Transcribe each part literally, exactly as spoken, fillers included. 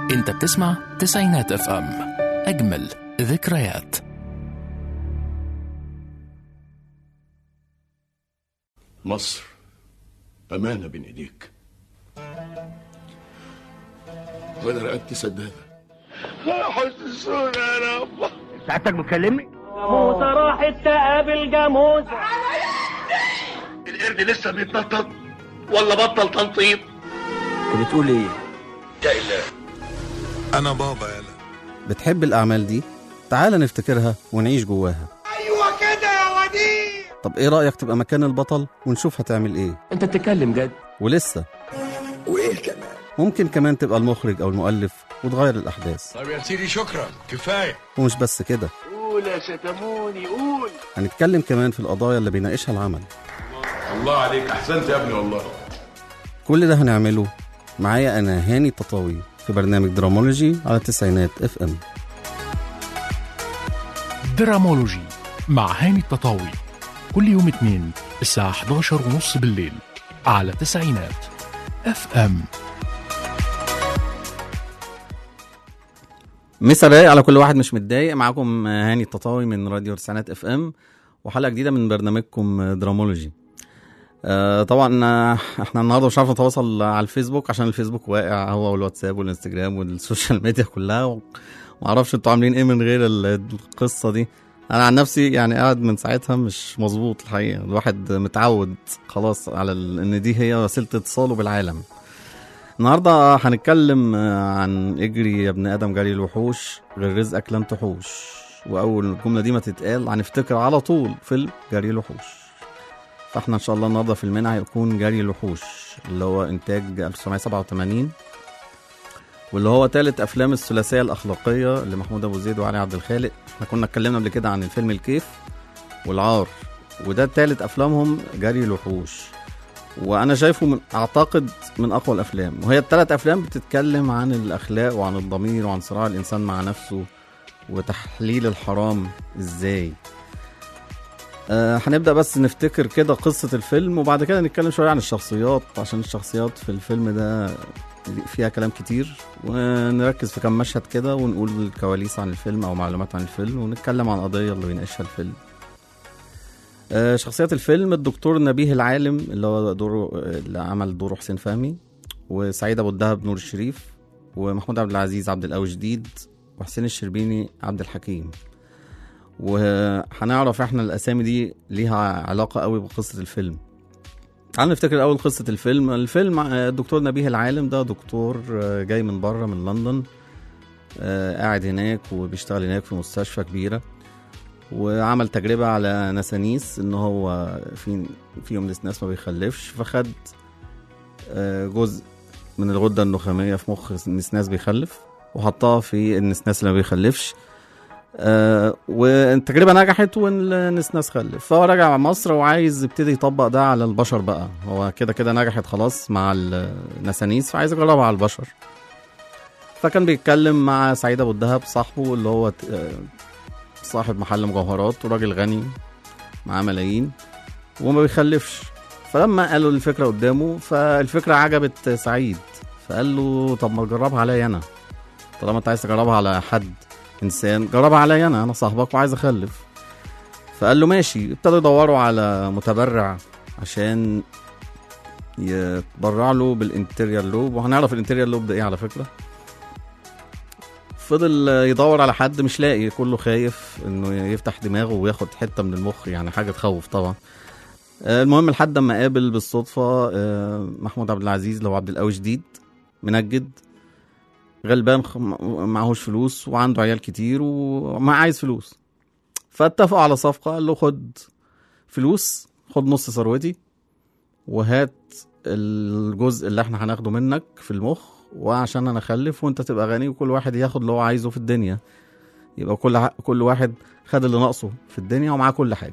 انت بتسمع تسعينات اف ام، اجمل ذكريات. مصر أمانة بين إيديك، وأنا رقبتي سدادة. حسسونا يا رب. ساعتك بتكلمني؟ موسى راحت تقابل جاموسة. القرد لسه بيتنطط ولا بطل تنطيط؟ انت بتقول ايه؟ يا إله أنا بابا يالا. بتحب الأعمال دي؟ تعال نفتكرها ونعيش جواها. أيوة كده يا وديع. طب إيه رأيك تبقى مكان البطل ونشوف هتعمل إيه؟ انت بتتكلم جد؟ ولسه وإيه كمان؟ ممكن كمان تبقى المخرج أو المؤلف وتغير الأحداث. طب يا سيدي شكرا، كفاية. ومش بس كده، قول يا شتموني قول. هنتكلم كمان في القضايا اللي بيناقشها العمل. الله عليك، أحسنت يا ابني والله. كل ده هنعمله معايا أنا هاني التطاوي في برنامج درامولوجي على تسعينات اف ام. درامولوجي مع هاني التطاوي، كل يوم اثنين الساعة احدى عشر وثلاثين بالليل على تسعينات اف ام. مسا رايق على كل واحد مش متضايق. معاكم هاني التطاوي من راديو تسعينات اف ام وحلقة جديدة من برنامجكم درامولوجي. آه طبعا احنا النهارده مش عارف نتواصل على الفيسبوك عشان الفيسبوك واقع، هو والواتساب والانستجرام والسوشيال ميديا كلها. معرفش انتوا عاملين ايه من غير القصة دي. انا عن نفسي يعني قاعد من ساعتها مش مظبوط الحقيقة. الواحد متعود خلاص على ان دي هي وسيلة اتصاله بالعالم. النهارده هنتكلم عن اجري يا ابن ادم جري الوحوش، غير رزقك لن تحوش. واول الجملة دي ما تتقال هنفتكر على طول فيلم جري الوحوش. فاحنا ان شاء الله النهارده فيلمنا هيكون جري الوحوش اللي هو انتاج ألف وتسعمية سبعة وثمانين، واللي هو ثالث افلام الثلاثيه الاخلاقيه لمحمود ابو زيد وعلي عبد الخالق. احنا كنا اتكلمنا قبل كده عن الفيلم الكيف والعار، وده ثالث افلامهم جري الوحوش. وانا شايفه من اعتقد من اقوى الافلام، وهي الثلاث افلام بتتكلم عن الاخلاق وعن الضمير وعن صراع الانسان مع نفسه وتحليل الحرام ازاي. آه هنبدأ بس نفتكر كده قصة الفيلم، وبعد كده نتكلم شوية عن الشخصيات، عشان الشخصيات في الفيلم ده فيها كلام كتير، ونركز في كم مشهد كده ونقول الكواليس عن الفيلم أو معلومات عن الفيلم، ونتكلم عن القضية اللي بيناقشها الفيلم. آه شخصيات الفيلم: الدكتور نبيه العالم اللي هو دوره اللي عمل دوره حسين فهمي، وسعيد أبو الدهب نور الشريف، ومحمود عبد العزيز عبد القوي جديد، وحسين الشربيني عبد الحكيم. وهنعرف احنا الاسامي دي ليها علاقة قوي بقصة الفيلم. تعالوا نفتكر اول قصة الفيلم. الفيلم الدكتور نبيه العالم ده دكتور جاي من بره من لندن، قاعد هناك وبيشتغل هناك في مستشفى كبيرة، وعمل تجربة على نسانيس ان هو في فيهم ناس ما بيخلفش، فخد جزء من الغدة النخامية في مخ النسناس بيخلف وحطها في النسناس اللي ما بيخلفش. آه والتجربة نجحت والنسناس خلف، فهو راجع مصر وعايز يبتدي يطبق ده على البشر بقى. هو كده كده نجحت خلاص مع النسانيس، فعايز يجربها على البشر. فكان بيتكلم مع سعيد ابو الدهب صاحبه اللي هو صاحب محل مجوهرات وراجل غني معاه ملايين وما بيخلفش. فلما قالوا الفكرة قدامه فالفكرة عجبت سعيد، فقال له طب ما تجربها عليا انا، طالما انت عايز تجربها على حد انسان جربها عليا انا، انا صاحبك وعايز اخلف. فقال له ماشي. ابتدوا يدوروا على متبرع عشان يتبرع له بالانتيريال لوب، وهنعرف الانتيريال لوب ده ايه على فكرة. فضل يدور على حد مش لاقي، كله خايف انه يفتح دماغه وياخد حتة من المخ، يعني حاجة تخوف طبعا. المهم لحد ما قابل بالصدفة محمود عبد العزيز اللي هو عبد القوي جديد، منجد غلبان معهوش فلوس وعنده عيال كتير وما عايز فلوس. فاتفقوا على صفقة، قال له خد فلوس، خد نص ثروتي وهات الجزء اللي احنا هناخده منك في المخ، وعشان انا اخلف وانت تبقى غني وكل واحد ياخد اللي هو عايزه في الدنيا، يبقى كل كل واحد خد اللي ناقصه في الدنيا ومعاه كل حاجة.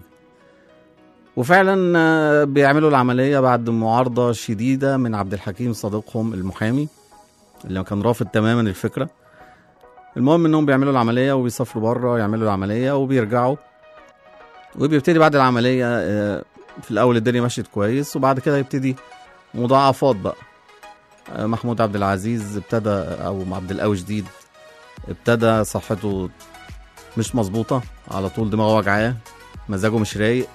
وفعلا بيعملوا العملية بعد معارضة شديدة من عبد الحكيم صديقهم المحامي اللي كان رافض تماما الفكرة. المهم انهم بيعملوا العملية وبيسافروا بره يعملوا العملية وبيرجعوا، وبيبتدي بعد العملية في الاول الدنيا مشيت كويس، وبعد كده يبتدي مضاعفات بقى. محمود عبد العزيز ابتدى او عبد القوي جديد ابتدى صحته مش مظبوطه، على طول دماغه وجعاه، مزاجه مش رايق.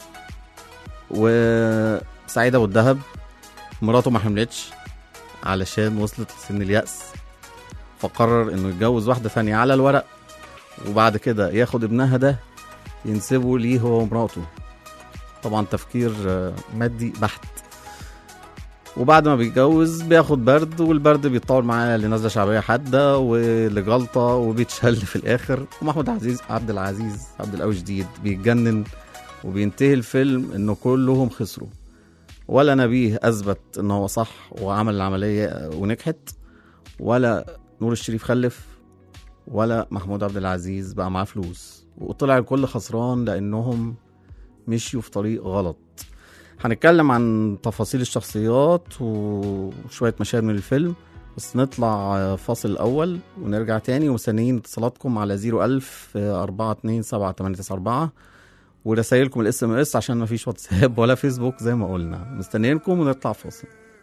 وسعيد ابو الدهب مراته ما حملتش علشان وصلت لسن اليأس، فقرر انه يتجوز واحده ثانيه على الورق، وبعد كده ياخد ابنها ده ينسبه ليه هو ومراته. طبعا تفكير مادي بحت. وبعد ما بيتجوز بياخد برد، والبرد بيتطور معاه لنزله شعبيه حاده ولجلطه وبيتشل في الاخر. ومحمود عزيز عبد العزيز عبد القوي جديد بيتجنن، وبينتهي الفيلم انه كلهم خسروا. ولا نبيه اثبت ان هو صح وعمل العمليه ونجحت، ولا نور الشريف خلف، ولا محمود عبد العزيز بقى معاه فلوس، وطلع الكل خسران لانهم مشيوا في طريق غلط. هنتكلم عن تفاصيل الشخصيات وشوية مشاهد من الفيلم، بس نطلع فاصل الأول ونرجع تاني. ومستنيين اتصالاتكم على زيرو ألف أربعة اتنين سبعة تمانية تسعة أربعة ورسائلكم الاس ام اس عشان ما فيش واتساب ولا فيسبوك زي ما قلنا. مستنيينكم ونطلع فاصل.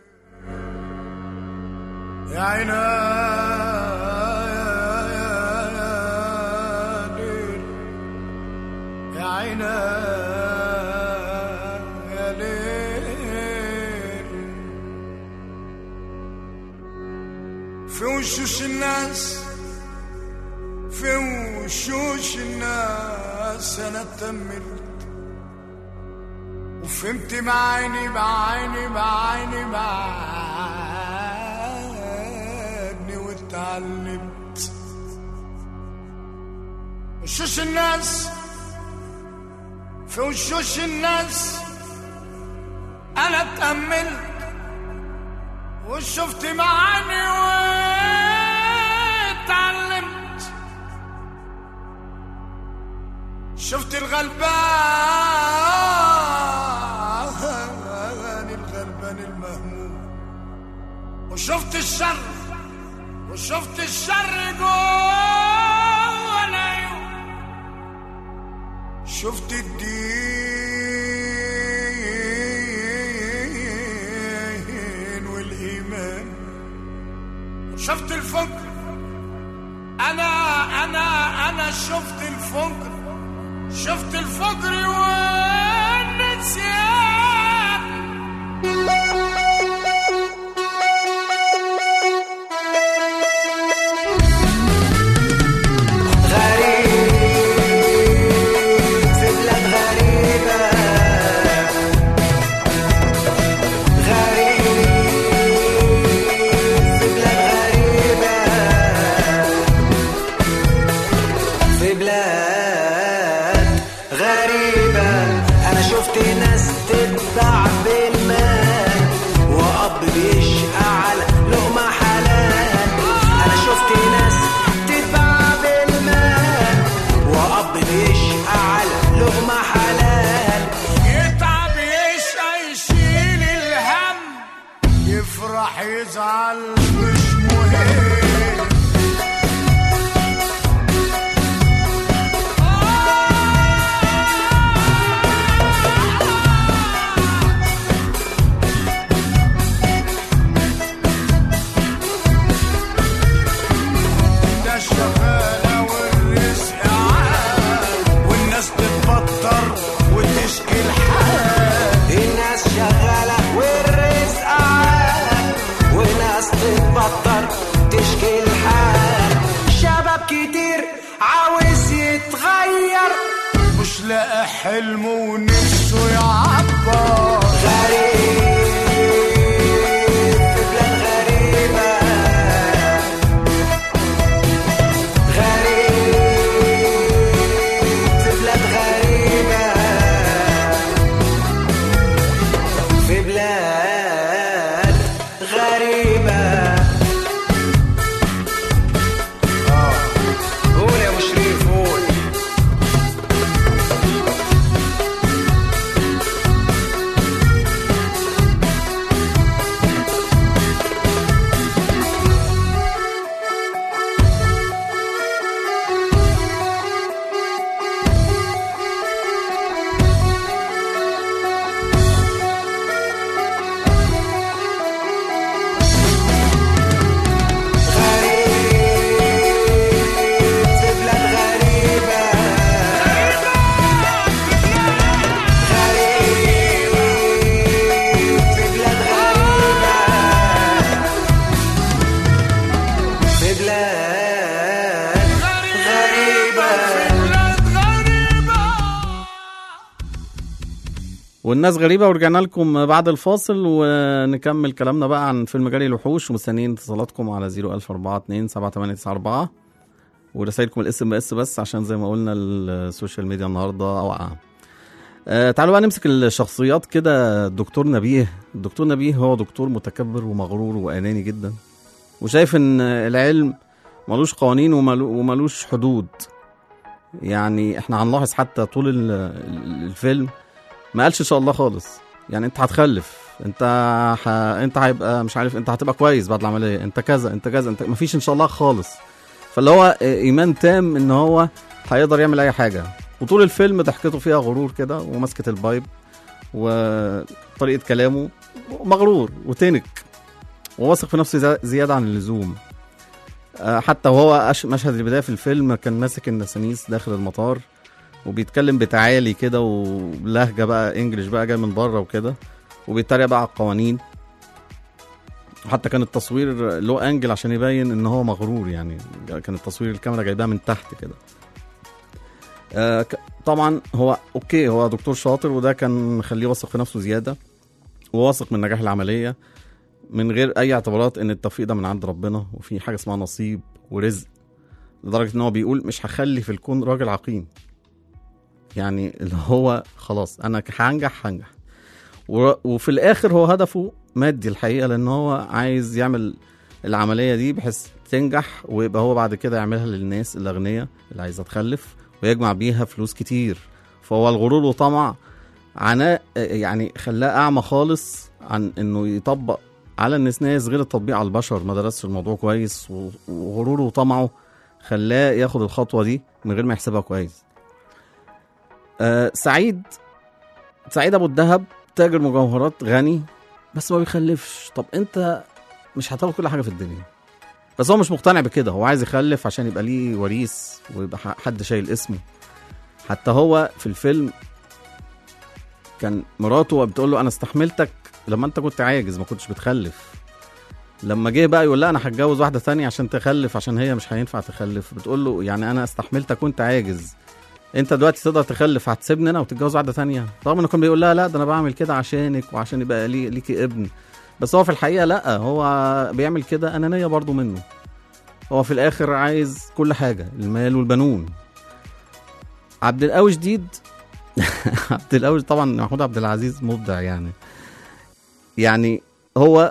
يا عينا يا عينا يا ليل، في وشوش الناس في وشوش الناس انا اتأملت وفهمت بعيني بعيني بعيني بعيني واتعلمت. وشوش الناس في وشوش الناس انا اتأملت وشفت معاني واتعلمت. شفت الغلبان الغلبان المهموم، وشفت الشر وشفت الشر جوه العيون. شفت الدين والإيمان، وشفت الفجر. أنا أنا أنا شفت الفجر، شفت الفجر والنسيان. يزعل مش مهم. ده الشغالة والرزق عال، والناس تتبطر وتشكي الحال. الناس شغالة والرزق عال، وناس تتبطر تشكي الحال. شباب كتير عاوز يتغير، مش لاقي حلمه ونفسه يعبر. غريب في بلاد غريبة، غريب في بلاد غريبة، في بلاد غريبة. آه قول يا مشرف قول. والناس غريبة. ورجعنا لكم بعد الفاصل ونكمل كلامنا بقى عن فيلم جري الوحوش، ومستنيين اتصالاتكم على صفر ألف أربعة اتنين سبعة تمانية تسعة أربعة ورسائلكم الاس ام اس بس، عشان زي ما قلنا السوشيال ميديا النهارده واقعة. أه تعالوا بقى نمسك الشخصيات كده. الدكتور نبيه الدكتور نبيه هو دكتور متكبر ومغرور وأناني جدا، وشايف ان العلم ملوش قوانين وملوش حدود. يعني احنا هنلاحظ حتى طول الفيلم ما قالش ان شاء الله خالص. يعني انت هتخلف، انت ح... انت هيبقى مش عارف، انت هتبقى كويس بعد العمليه، انت كذا انت كذا انت مفيش ان شاء الله خالص. فاللي هو ايمان تام ان هو هيقدر يعمل اي حاجه. وطول الفيلم ضحكته فيها غرور كده، ومسكه البايب وطريقه كلامه مغرور وتنك وواثق في نفسه زياده عن اللزوم. حتى وهو مشهد البدايه في الفيلم كان ماسك النسانيس داخل المطار وبيتكلم بتعالي كده ولهجه بقى انجليش بقى جاي من بره وكده، وبيتريق بقى على القوانين. حتى كان التصوير لو انجل عشان يبين ان هو مغرور. يعني كان التصوير الكاميرا جايبها من تحت كده. آه طبعا هو اوكي، هو دكتور شاطر، وده كان مخليه واثق في نفسه زياده وواثق من نجاح العمليه من غير اي اعتبارات ان التوفيق ده من عند ربنا، وفي حاجه اسمها نصيب ورزق. لدرجه ان هو بيقول مش هخلي في الكون راجل عقيم. يعني اللي هو خلاص انا هنجح هنجح وفي الاخر هو هدفه مادي الحقيقه، لان هو عايز يعمل العمليه دي بحيث تنجح، ويبقى هو بعد كده يعملها للناس الاغنياء اللي عايزه تخلف ويجمع بيها فلوس كتير. فهو الغرور وطمع عناء يعني خلاه اعمى خالص عن انه يطبق على الناس ناس غير التطبيق على البشر. ما درسش الموضوع كويس، وغروره وطمعه خلاه ياخد الخطوه دي من غير ما يحسبها كويس. آه سعيد سعيد ابو الدهب تاجر مجوهرات غني بس ما بيخلفش. طب انت مش هتاخد كل حاجه في الدنيا، بس هو مش مقتنع بكده. هو عايز يخلف عشان يبقى ليه وريث ويبقى حد شايل اسمه. حتى هو في الفيلم كان مراته بتقول له انا استحملتك لما انت كنت عاجز ما كنتش بتخلف. لما جه بقى يقول لها انا هتجوز واحده تانية عشان تخلف عشان هي مش هينفع تخلف، بتقول له يعني انا استحملتك وانت عاجز، انت دلوقتي تقدر تخلف هتسيبني انا وتتجوز واحده تانية؟ رغم انه كان بيقول لها لا ده انا بعمل كده عشانك وعشان يبقى لي ليكي ابن. بس هو في الحقيقه لا، هو بيعمل كده انانيه برضو منه. هو في الاخر عايز كل حاجه، المال والبنون. عبد القوي جديد عبد القوي طبعا محمود عبد العزيز مبدع. يعني يعني هو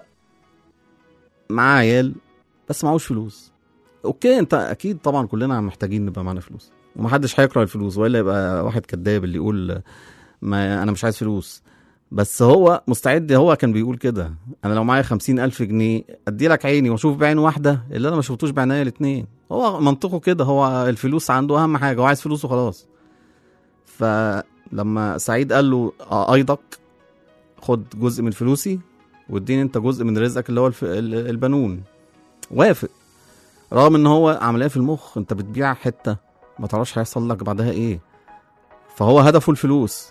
معاه عيال بس معهوش فلوس. اوكي انت اكيد طبعا كلنا محتاجين نبقى معانا فلوس، ومحدش هيكره الفلوس، والا يبقى واحد كذاب اللي يقول ما انا مش عايز فلوس. بس هو مستعد، هو كان بيقول كده انا لو معايا خمسين الف جنيه ادي لك عيني واشوف بعين واحده اللي انا ما شفتوش بعناية الاتنين. هو منطقه كده، هو الفلوس عنده اهم حاجه، هو عايز فلوس وخلاص. فلما سعيد قال له ايضك خد جزء من فلوسي واديني انت جزء من رزقك اللي هو البنون، وافق. رغم ان هو عمليه في المخ، انت بتبيع حته ما تعرفش هيحصل لك بعدها ايه. فهو هدفه الفلوس.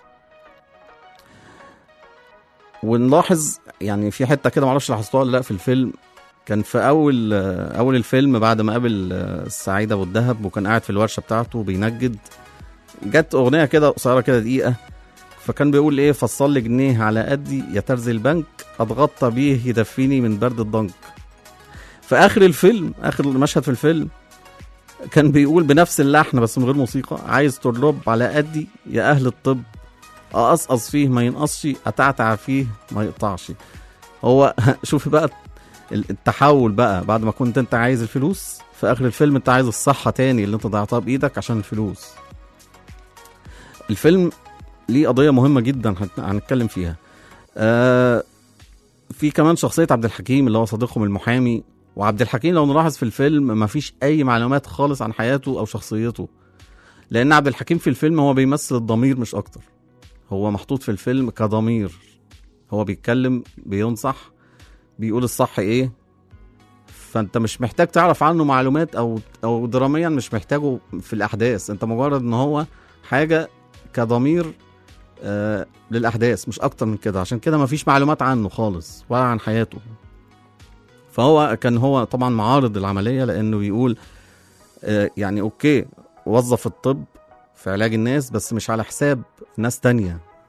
ونلاحظ يعني في حته كده معرفش لاحظتوها ولا لا في الفيلم، كان في اول اول الفيلم بعد ما قابل السعيد ابو الدهب وكان قاعد في الورشه بتاعته بينجد، جت اغنيه كده قصيره كده دقيقه، فكان بيقول ايه فصل لي جنيه على قدي يا ترزي البنك اتغطى بيه يدفيني من برد الضنك. في اخر الفيلم، اخر مشهد في الفيلم، كان بيقول بنفس اللحن بس من غير موسيقى عايز ترلب على قدي يا اهل الطب اقصقص فيه ما ينقصش اتعتع فيه ما يقطعش. هو شوف بقى التحول بقى، بعد ما كنت انت عايز الفلوس في اخر الفيلم انت عايز الصحة تاني اللي انت ضيعتها بايدك عشان الفلوس. الفيلم ليه قضية مهمة جدا هنتكلم فيها. آه في كمان شخصية عبد الحكيم اللي هو صديقهم المحامي. وعبد الحكيم لو نلاحظ في الفيلم ما فيش اي معلومات خالص عن حياته او شخصيته، لان عبد الحكيم في الفيلم هو بيمثل الضمير مش اكتر. هو محطوط في الفيلم كضمير، هو بيتكلم بينصح بيقول الصح ايه. فانت مش محتاج تعرف عنه معلومات او او دراميا مش محتاجه في الاحداث، انت مجرد ان هو حاجة كضمير آه للاحداث مش اكتر من كده. عشان كده مفيش معلومات عنه خالص ولا عن حياته. فهو كان هو طبعا معارض العملية، لانه بيقول آه يعني اوكي وظف الطب في علاج الناس بس مش على حساب ناس تانية.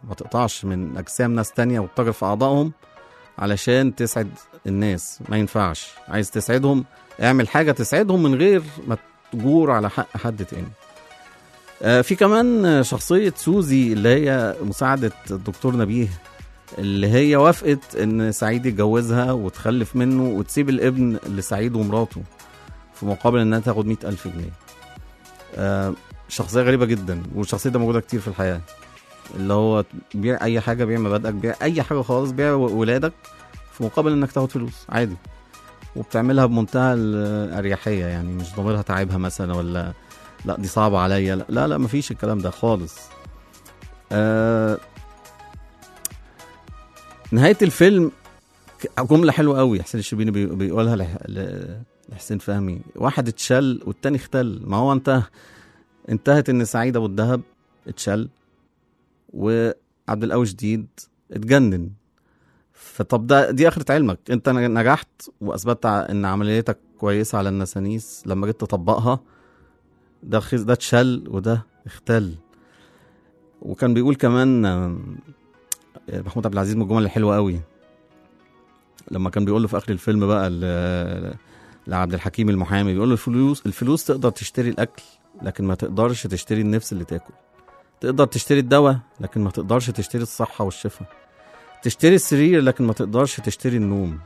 ما تقطعش من اجسام ناس تانية وتتاجر في اعضائهم علشان تسعد الناس. ما ينفعش. عايز تسعدهم اعمل حاجة تسعدهم من غير ما تجور على حق حد تاني. آه في كمان شخصية سوزي اللي هي مساعدة الدكتور نبيه، اللي هي وافقت ان سعيد يتجوزها وتخلف منه وتسيب الابن لسعيد ومراته في مقابل انها تاخد مئة ألف جنيه. آه شخصية غريبة جدا، والشخصية ده موجودة كتير في الحياة، اللي هو بيع اي حاجة، بيع مبادئك، بيع اي حاجة خالص، بيع ولادك في مقابل انك تاخد فلوس عادي، وبتعملها بمنتهى الاريحية، يعني مش ضميرها تعبها مثلا ولا لا دي صعبة عليا، لا لا, لا مفيش الكلام ده خالص. آه نهاية الفيلم جملة حلوة قوي حسين الشربيني بيقولها لحسين فهمي: واحد اتشل والتاني اختل. ما هو انت انتهت ان سعيد ابو الدهب اتشل وعبد القوي جديد اتجنن. فطب ده دي اخرة علمك، انت نجحت واثبتت ان عمليتك كويسة على النسانيس، لما جيت تطبقها ده خيز ده اتشل وده اختل. وكان بيقول كمان محمود عبد العزيز من الجمل الحلوة قوي لما كان بيقول له في اخر الفيلم بقى لعبد الحكيم المحامي، بيقول له الفلوس الفلوس تقدر تشتري الاكل لكن ما تقدرش تشتري النفس اللي تاكل، تقدر تشتري الدواء لكن ما تقدرش تشتري الصحة والشفاء، تشتري السرير لكن ما تقدرش تشتري النوم.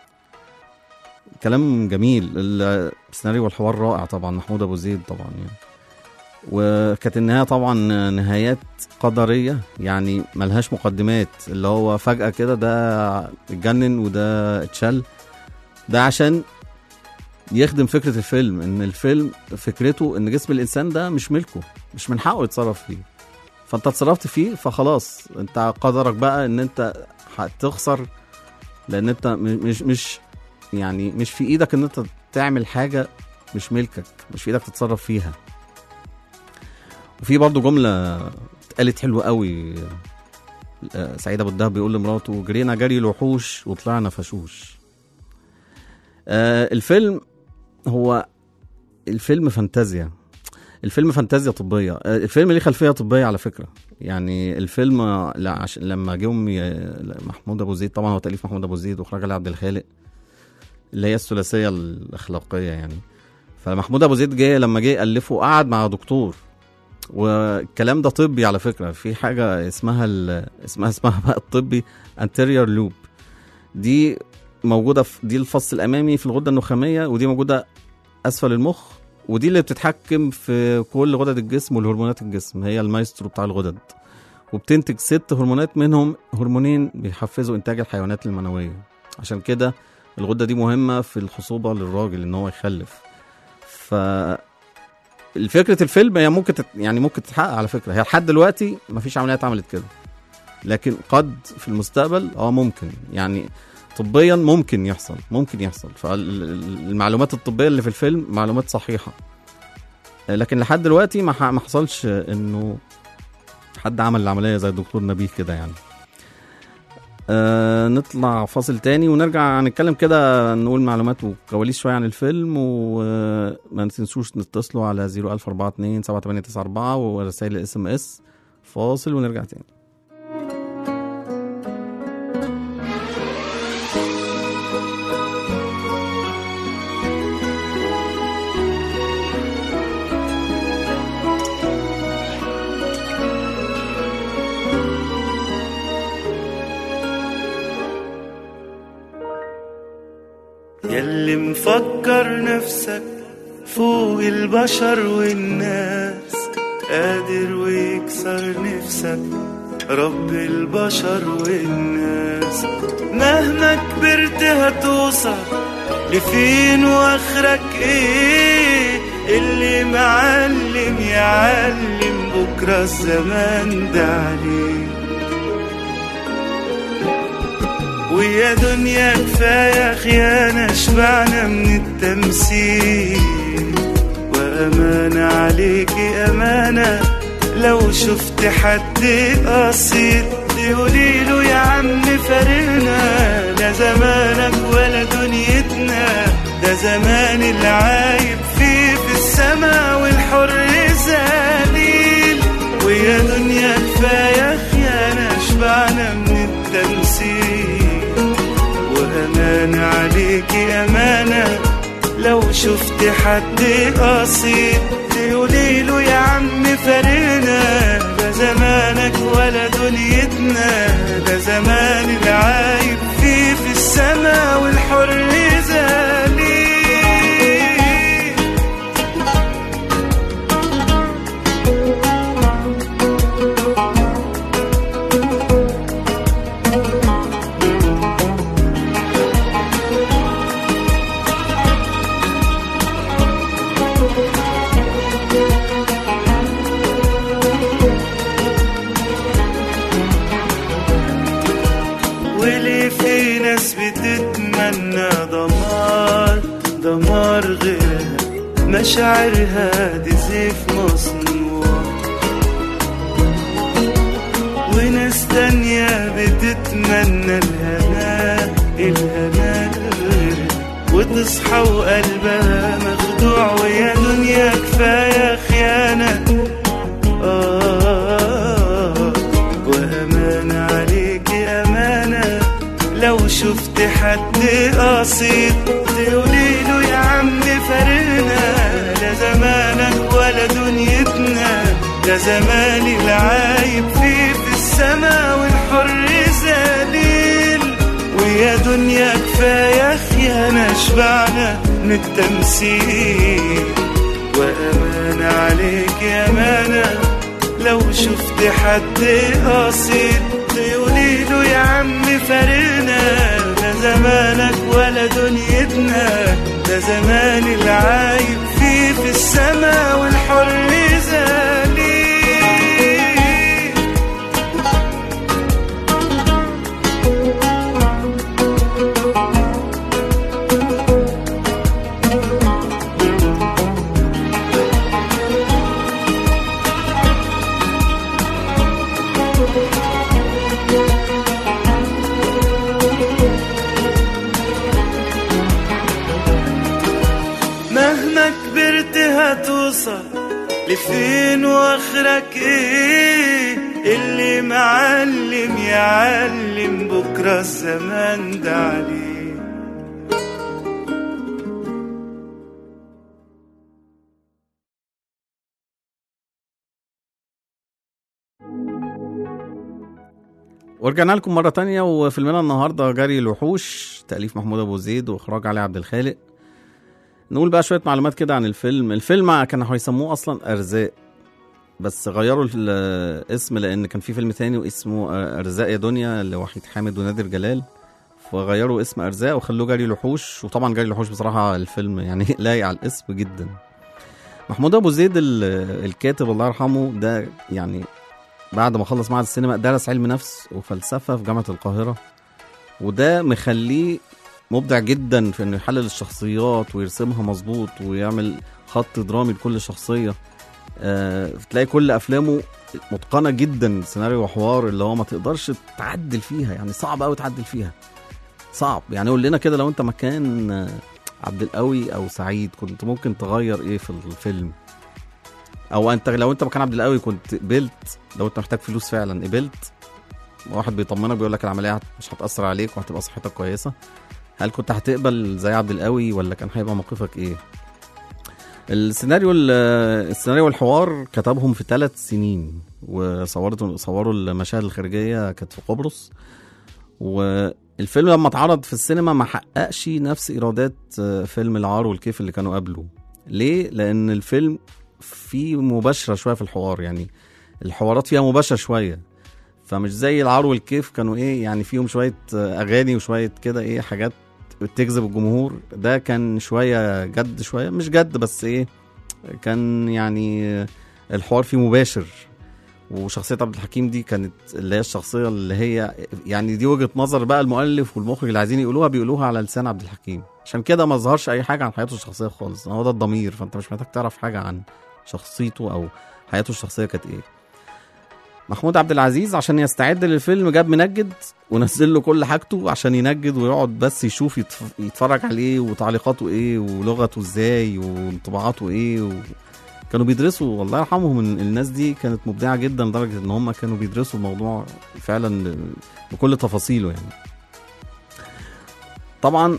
كلام جميل. السيناريو والحوار رائع طبعا، محمود ابو زيد طبعا يعني. وكانت النهاية طبعا نهايات قدرية، يعني ملهاش مقدمات، اللي هو فجأة كده ده اتجنن وده اتشل. ده عشان يخدم فكرة الفيلم، ان الفيلم فكرته ان جسم الانسان ده مش ملكه، مش من حقه يتصرف فيه، فانت اتصرفت فيه فخلاص انت قدرك بقى ان انت هتخسر، لان انت مش مش يعني مش في ايدك ان انت تعمل حاجة مش ملكك، مش في ايدك تتصرف فيها. وفي برضو جملة اتقالت حلوة قوي، سعيد ابو الدهب بيقول لمراته: جرينا جري الوحوش وطلعنا فشوش. آه الفيلم هو الفيلم فانتازيا، الفيلم فانتازيا طبية. آه الفيلم ليه خلفية طبية على فكرة، يعني الفيلم لما جم محمود ابو زيد، طبعا هو تأليف محمود ابو زيد واخراج علي عبد الخالق، اللي هي الثلاثية الأخلاقية يعني. فمحمود ابو زيد جه لما جه ألفه قعد مع دكتور، والكلام ده طبي على فكرة، في حاجة اسمها اسمها اسمها بقى الطبي anterior loop، دي موجودة في دي الفص الأمامي في الغدة النخامية، ودي موجودة أسفل المخ، ودي اللي بتتحكم في كل غدد الجسم والهرمونات الجسم، هي المايسترو بتاع الغدد، وبتنتج ست هرمونات، منهم هرمونين بيحفزوا إنتاج الحيوانات المنوية. عشان كده الغدة دي مهمة في الخصوبة للراجل إن هو يخلف. ف الفكرة الفيلم هي ممكن تت... يعني ممكن تتحقق على فكرة، هي لحد دلوقتي مفيش عمليات عملت كده، لكن قد في المستقبل اه ممكن، يعني طبيا ممكن يحصل ممكن يحصل فالمعلومات الطبية اللي في الفيلم معلومات صحيحة، لكن لحد دلوقتي ما ما حصلش انه حد عمل العملية زي الدكتور نبيه كده يعني. آه نطلع فاصل تاني ونرجع نتكلم كده، نقول معلومات وكواليس شوية عن الفيلم، وما تنسوش نتصلوا على صفر ألف أربعة اتنين سبعة تمانية تسعة أربعة ورسائل الاس ام اس. فاصل ونرجع تاني. ياللي مفكر نفسك فوق البشر والناس، قادر ويكسر نفسك رب البشر والناس، مهما كبرت هتوصل لفين واخرك ايه، اللي معلم يعلم بكرة الزمان ده عليه. ويا دنيا كفاية خيانة، شبعنا من التمثيل، وأمانة عليكي أمانة، لو شفت حد قصير تقوليله يا عم فارقنا، ده زمانك ولا دنيتنا، ده زمان العايب فيه في السما والحر ذليل. ويا دنيا كفاية خيانة، عليكي أمانة لو شفت حد قصير تقوليله يا عم فارقنا ده زمانك ولا دنيتنا ده زمان العايب فيه في السما والحر زالي وليه في ناس بتتمنى دمار دمار غيرها مشاعرها دي زيف مصنوع وناس تانية بتتمنى الهنا الهنا غيرها وتصحى وقلبها مخدوع ويا دنيا كفاية خيانة آه وأمانة عليكي أمانة لو شفت حد قصير تقوليله يا عم فارقنا لا زمانك ولا دنيتنا ده زماني العايب فيه في السما والحر ذليل ويا دنيا كفاية خيانة شبعنا من التمثيل وأمانة عليك أمانة لو شفت حد قصير تقوليله يا عم فارقنا لا زمانك ولا دنيتنا ده زمان العايب فيه في السما والحر زالي مهما كبرت هتوصل لفين واخرك ايه اللي معلم يعلم بكرة الزمان ده عليه ورجعنا لكم مرة تانية وفيلمنا النهاردة جري الوحوش تأليف محمود أبو زيد وإخراج علي عبد الخالق. نقول بقى شوية معلومات كده عن الفيلم. الفيلم كانوا هيسموه أصلا أرزاق بس غيروا الاسم لأن كان في فيلم تاني واسمه أرزاق يا دنيا لوحيد حامد ونادر جلال فغيروا اسم أرزاق وخلوه جري الوحوش. وطبعا جري الوحوش بصراحة الفيلم يعني لايق على الاسم جدا. محمود أبو زيد الكاتب الله يرحمه ده يعني بعد ما خلص معهد السينما درس علم نفس وفلسفة في جامعة القاهرة وده مخليه مبدع جدا في انه يحلل الشخصيات ويرسمها مظبوط ويعمل خط درامي لكل شخصية. أه تلاقي كل افلامه متقنة جدا سيناريو وحوار اللي هو ما تقدرش تعدل فيها يعني صعب قوي تعدل فيها صعب يعني. قول لنا كده لو انت مكان عبد القوي او سعيد كنت ممكن تغير ايه في الفيلم او انت لو انت مكان عبد القوي كنت قبلت لو انت محتاج فلوس فعلا قبلت واحد بيطمنك بيقول لك العمليه مش هتاثر عليك وهتبقى صحتك كويسه هل كنت هتقبل زي عبد القوي ولا كان هيبقى موقفك ايه؟ السيناريو السيناريو والحوار كتبهم في ثلاث سنين وصوروا صوروا المشاهد الخارجيه كانت في قبرص والفيلم لما اتعرض في السينما ما حققش نفس ايرادات فيلم العار والكيف اللي كانوا قبله. ليه؟ لان الفيلم فيه مباشره شويه في الحوار يعني الحوارات فيها مباشره شويه فمش زي العار والكيف كانوا ايه يعني فيهم شويه اغاني وشويه كده ايه حاجات بتجذب الجمهور. ده كان شويه جد شويه مش جد بس ايه كان يعني الحوار فيه مباشر. وشخصيه عبد الحكيم دي كانت اللي هي الشخصيه اللي هي يعني دي وجهه نظر بقى المؤلف والمخرج اللي عايزين يقولوها بيقولوها على لسان عبد الحكيم عشان كده ما ظهرش اي حاجه عن حياته الشخصيه خالص. هو ده الضمير فانت مش محتاج تعرف حاجه عن شخصيته او حياته الشخصيه كانت ايه. محمود عبد العزيز عشان يستعد للفيلم جاب منجد ونزل له كل حاجته عشان ينجد ويقعد بس يشوف يتفرج عليه وتعليقاته ايه ولغته ازاي وانطباعاته ايه و... كانوا بيدرسوا والله يرحمهم الناس دي كانت مبدعة جدا لدرجة ان هم كانوا بيدرسوا الموضوع فعلا بكل تفاصيله يعني. طبعا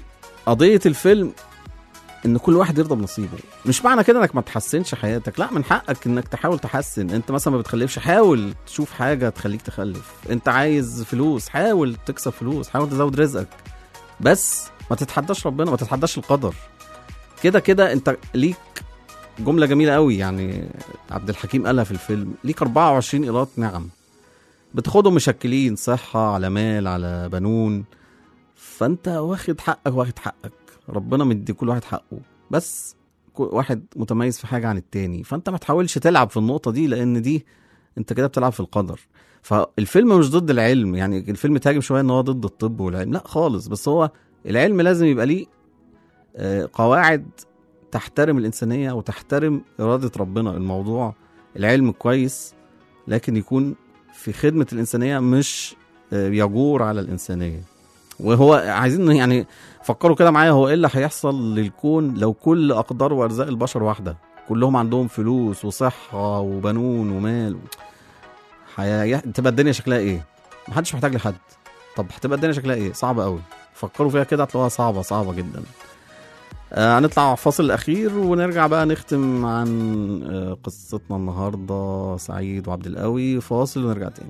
قضيه الفيلم ان كل واحد يرضى بنصيبه. مش معنى كده انك ما تحسنش حياتك، لا، من حقك انك تحاول تحسن. انت مثلا ما بتخلفش، حاول تشوف حاجه تخليك تخلف. انت عايز فلوس، حاول تكسب فلوس، حاول تزود رزقك، بس ما تتحداش ربنا، ما تتحداش القدر. كده كده انت ليك جمله جميله قوي يعني عبد الحكيم قالها في الفيلم، ليك أربعة وعشرين قيراط نعم بتاخدهم مشكلين، صحه على مال على بنون، فانت واخد حقك واخد حقك. ربنا مدي كل واحد حقه، بس كل واحد متميز في حاجه عن التاني، فانت ما تحاولش تلعب في النقطه دي، لان دي انت كده بتلعب في القدر. فالفيلم مش ضد العلم، يعني الفيلم تهاجم شويه ان هو ضد الطب والعلم، لا خالص، بس هو العلم لازم يبقى ليه قواعد تحترم الانسانيه وتحترم اراده ربنا. الموضوع العلم كويس، لكن يكون في خدمه الانسانيه، مش يجور على الانسانيه. وهو عايزين يعني فكروا كده معايا، هو ايه اللي هيحصل للكون لو كل اقدار وارزاق البشر واحده، كلهم عندهم فلوس وصحه وبنون ومال؟ حي... تبقى الدنيا شكلها ايه؟ محدش محتاج لحد. طب هتبقى الدنيا شكلها ايه؟ صعبه قوي. فكروا فيها كده هتلاقوها صعبه صعبه جدا. آه هنطلع فاصل الاخير ونرجع بقى نختم عن آه قصتنا النهارده. سعيد وعبد القوي، فاصل ونرجع تاني.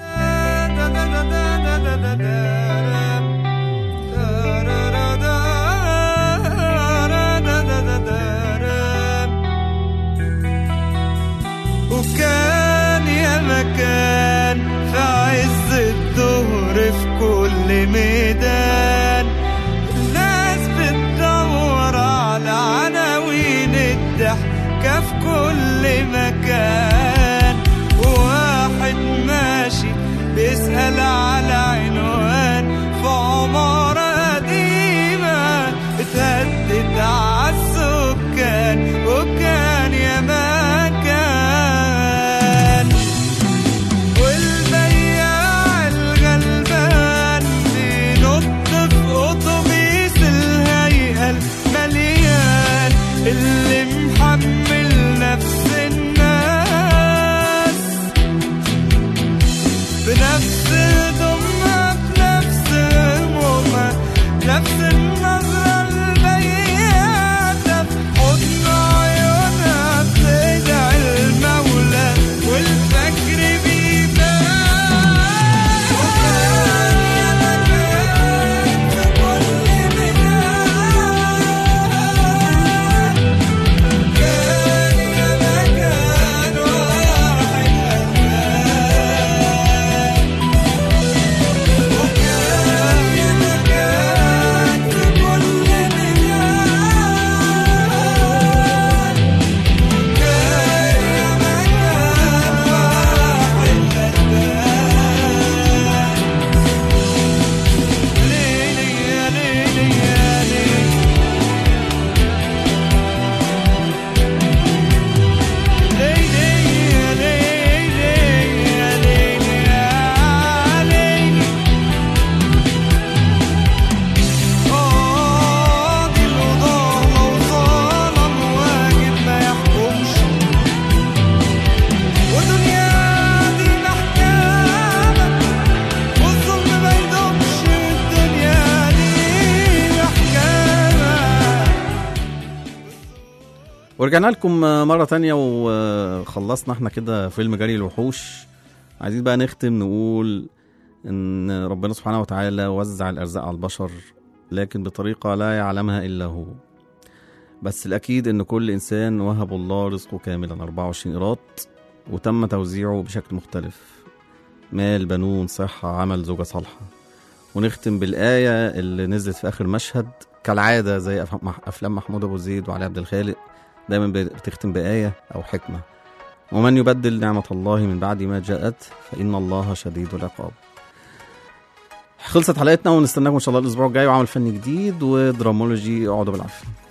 وكان يا مكان في عز الظهر في كل ميدان الناس بتدور على عناوين الضحكة في كل مكان، وواحد ماشي بيسأل على عنوان في عمارة قديمة اتهدت عالسكان، وكان يا مكان والبياع الغلبان بينط في أوتوبيس الهيئة المليان اللي محمل نفس الناس بنفس هدومها بنفس همومها نفس النظرة البياتة في حضن عيونها بتدعي المولى والفجر بيبان، وكان يا مكان في كل مكان، كان يا مكان واحد أمان، وكان يا مكان في كل ورجعنا لكم مرة تانية وخلصنا احنا كده فيلم جري الوحوش. عايزين بقى نختم نقول ان ربنا سبحانه وتعالى وزع الارزاق على البشر، لكن بطريقة لا يعلمها الا هو. بس الاكيد ان كل انسان وهب الله رزقه كاملا أربعة وعشرين قيراط، وتم توزيعه بشكل مختلف، مال بنون صحة عمل زوجة صالحة. ونختم بالآية اللي نزلت في آخر مشهد كالعادة زي أفلام محمود أبو زيد وعلي عبد الخالق، دايما بتختم بآية أو حكمة: ومن يبدل نعمة الله من بعد ما جاءت فإن الله شديد العقاب. خلصت حلقتنا ونستناكم إن شاء الله الأسبوع الجاي وعمل فني جديد ودرامولوجي. اقعدوا بالعافية.